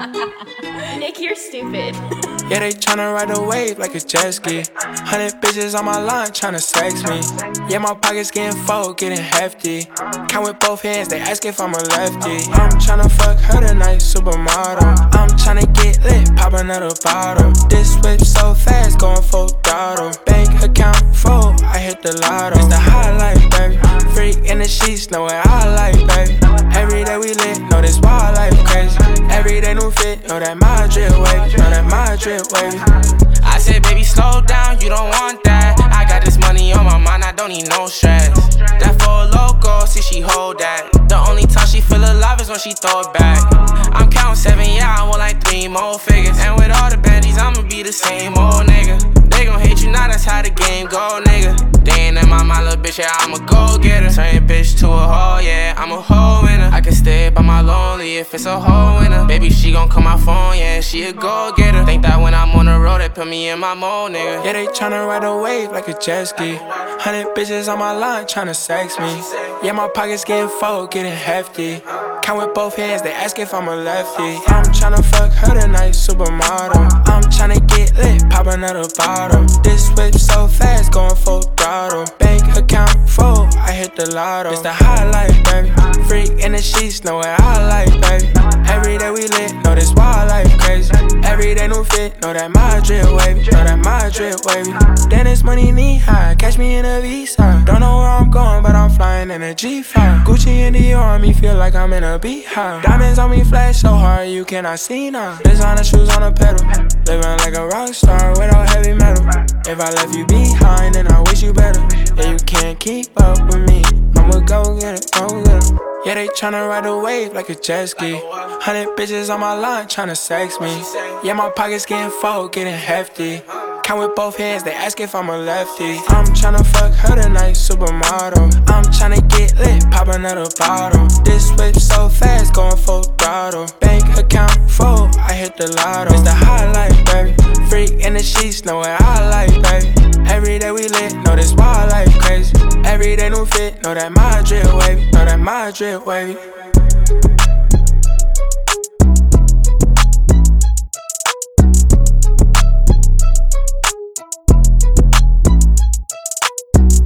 Nick, you're stupid. Yeah, they tryna ride the wave like a jet ski. 100 bitches on my line tryna sex me. Yeah, my pockets getting full, getting hefty. Count with both hands, they ask if I'm a lefty. I'm tryna fuck her tonight, supermodel. I'm tryna get lit, pop another bottle. This whip so fast, going full throttle. Bank account full, I hit the lotto. It's the highlight, baby. Freak in the sheets, know what I like, baby. Every day we lit, know this wild life crazy. Every day new fit, know that my drip wavy, know that my drip wavy. I said, baby, slow down, you don't want that. I got this money on my mind, I don't need no stress. That for a loco, see she hold that. The only time she feel alive is when she throw it back. I'm counting 7, yeah, I want like 3 more figures. And with all the baddies, I'ma be the same old nigga. They gon' hate you now, that's how the game go, nigga. They ain't in my mind, little bitch, yeah, I'm a go-getter. Turn your bitch to a hoe, yeah, I'm a hoe winner. I can stay by my lonely if it's a hoe winner. Baby, she gon' call my phone, yeah, she a go-getter. Think that when I'm on the road, they put me in my mode, nigga. Yeah, they tryna ride a wave like a jet ski. 100 bitches on my line tryna sex me. Yeah, my pockets getting full, getting hefty. Count with both hands, they ask if I'm a lefty. I'm tryna fuck her tonight, supermodel. I'm tryna get lit, pop another bottle. This whip so fast, going full throttle. Bank account full, I hit the lotto. It's the highlight, baby. Freak in the sheets, know what I like, baby. Every day we lit, know this wild life crazy. Every day new fit, know that my drip wavy, know that my drip wavy. Then it's money knee high, catch me in a Visa. Don't know where I'm going, but I'm flying in a G5. Gucci and Dior on me, feel like I'm in a beehive. Diamonds on me flash so hard, you cannot see now. Designer shoes on the pedal, living like a rock star without heavy metal. If I left you behind, then I wish you better. Yeah, you can't keep up with me, I'ma go get it, go get it. Yeah, they tryna ride the wave like a jet ski. 100 bitches on my line tryna sex me. Yeah, my pockets getting full, getting hefty. Count with both hands, they ask if I'm a lefty. I'm tryna fuck her tonight, supermodel. I'm tryna get lit, pop another bottle. This whip so fast, going full throttle. Bank account full, I hit the lotto. It's the highlight, baby. Freak in the sheets, know what I like, baby. Every day we lit, know this wild life crazy. Every day new fit, know that my drip wavy, know that my drip wavy.